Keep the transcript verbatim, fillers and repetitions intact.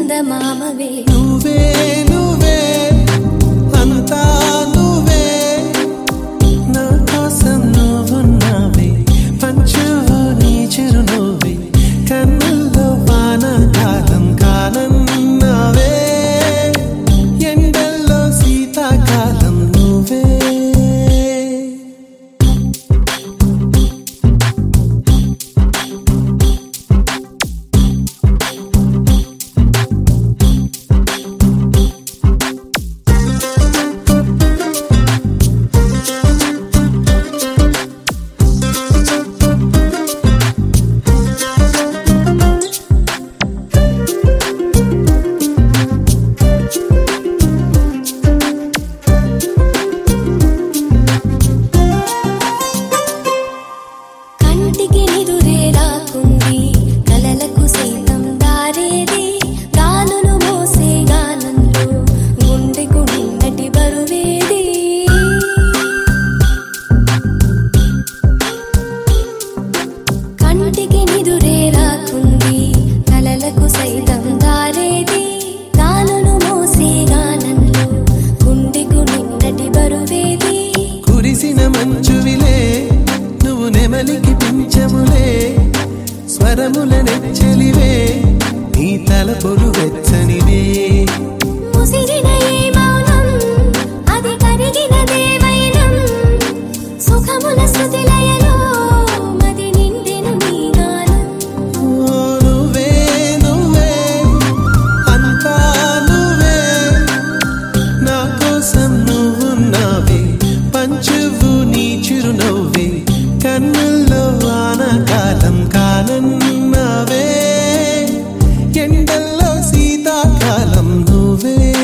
చందమామవే నువ్వే నువ్వే అంతా నువ్వే నా కోసం నువ్వున్నావే పంచువు నీ చిరునవ్వే కన్నుల్లో వానకాలం కానన్నావే ఎండల్లో శీతాకాలం నువ్వే కంటికి నిదురే రాకుంది కలలకు సైతం దారేది గాలును మోసే గానంలో గుండెకు నిన్నటి బరువేది కంటికి నిదురే రాకుంది కలలకు సైతం దారేది గాలును మోసే గానంలో గుండెకు నిన్నటి బరువేది కురిసిన మంచువిలే నువ్వు నెమలికి పించములే స్వరముల నెచ్చలివే నీ తలపులు వెచ్చనివే ముసిరిన ఈ మౌనం అది కరిగిన దేవైనం సుఖముల స్తుతిలయలో మది నిండెను నీ గానం ఓ నువ్వే నువ్వే అంతా నువ్వే నా కోసం నువ్వున్నావే పంచువు నీ చిరునవ్వే కన్నుల్లో వానకాలం కానన్నావే ఎండల్లో శీతాకాలం నువ్వే